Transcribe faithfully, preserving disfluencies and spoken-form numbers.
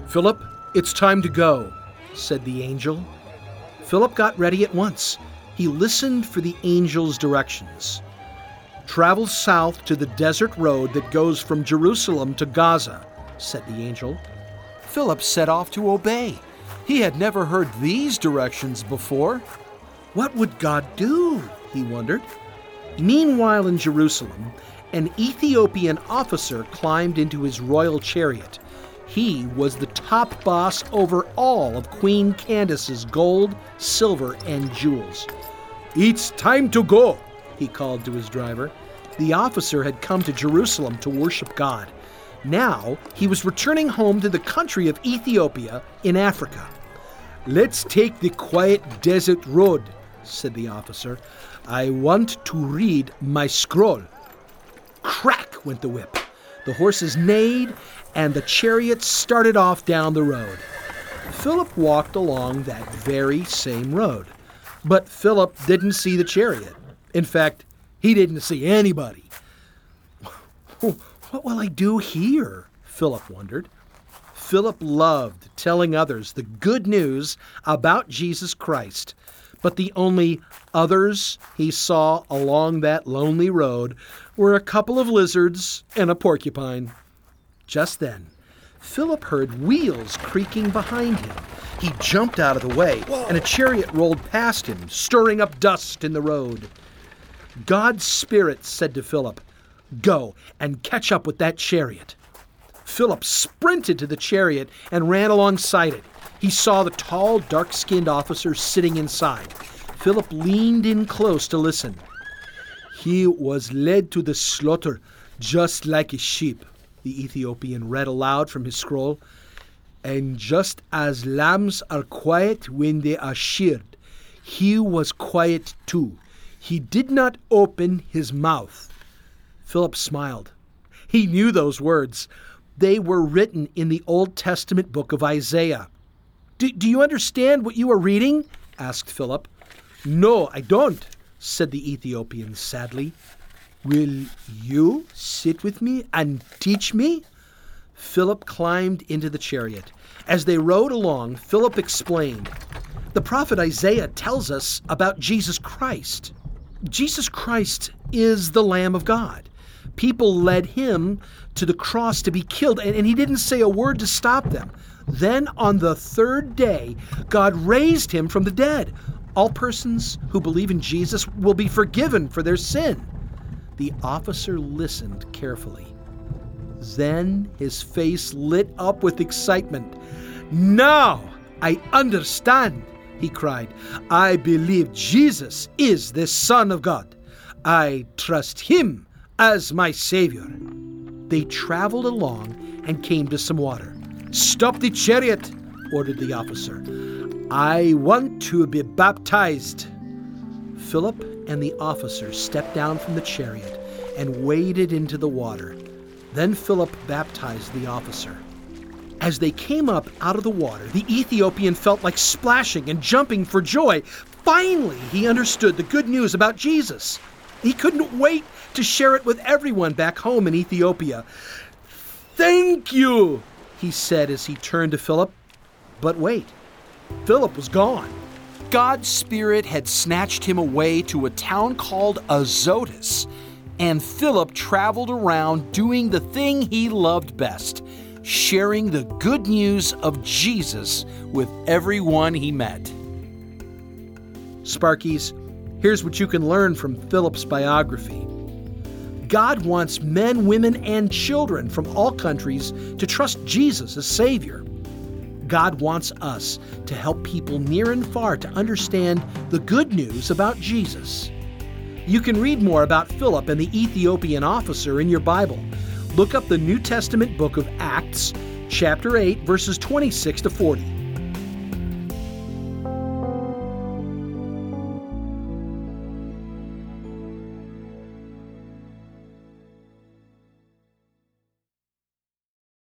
"Philip, it's time to go," said the angel. Philip got ready at once. He listened for the angel's directions. "Travel south to the desert road that goes from Jerusalem to Gaza," said the angel. Philip set off to obey. He had never heard these directions before. What would God do? He wondered. Meanwhile in Jerusalem, an Ethiopian officer climbed into his royal chariot. He was the top boss over all of Queen Candace's gold, silver, and jewels. "It's time to go," he called to his driver. The officer had come to Jerusalem to worship God. Now he was returning home to the country of Ethiopia in Africa. "Let's take the quiet desert road," said the officer. "I want to read my scroll." Crack went the whip. The horses neighed, and the chariot started off down the road. Philip walked along that very same road. But Philip didn't see the chariot. In fact, he didn't see anybody. "What will I do here?" Philip wondered. Philip loved telling others the good news about Jesus Christ, but the only others he saw along that lonely road were a couple of lizards and a porcupine. Just then, Philip heard wheels creaking behind him. He jumped out of the way, and a chariot rolled past him, stirring up dust in the road. God's Spirit said to Philip, "Go and catch up with that chariot." Philip sprinted to the chariot and ran alongside it. He saw the tall, dark-skinned officer sitting inside. Philip leaned in close to listen. "He was led to the slaughter just like a sheep," the Ethiopian read aloud from his scroll. "And just as lambs are quiet when they are sheared, he was quiet too. He did not open his mouth." Philip smiled. He knew those words. They were written in the Old Testament book of Isaiah. Do, do you understand what you are reading?" asked Philip. "No, I don't," said the Ethiopian sadly. "Will you sit with me and teach me?" Philip climbed into the chariot. As they rode along, Philip explained, "The prophet Isaiah tells us about Jesus Christ. Jesus Christ is the Lamb of God. People led him to the cross to be killed, and, and he didn't say a word to stop them. Then on the third day, God raised him from the dead. All persons who believe in Jesus will be forgiven for their sin." The officer listened carefully. Then his face lit up with excitement. "Now I understand," he cried. "I believe Jesus is the Son of God. I trust him as my Savior." They traveled along and came to some water. "Stop the chariot," ordered the officer. "I want to be baptized." Philip and the officer stepped down from the chariot and waded into the water. Then Philip baptized the officer. As they came up out of the water, the Ethiopian felt like splashing and jumping for joy. Finally, he understood the good news about Jesus. He couldn't wait to share it with everyone back home in Ethiopia. "Thank you," he said as he turned to Philip. But wait, Philip was gone. God's Spirit had snatched him away to a town called Azotus, and Philip traveled around doing the thing he loved best, sharing the good news of Jesus with everyone he met. Sparkies, here's what you can learn from Philip's biography. God wants men, women, and children from all countries to trust Jesus as Savior. God wants us to help people near and far to understand the good news about Jesus. You can read more about Philip and the Ethiopian officer in your Bible. Look up the New Testament book of Acts, chapter eight, verses twenty-six to forty.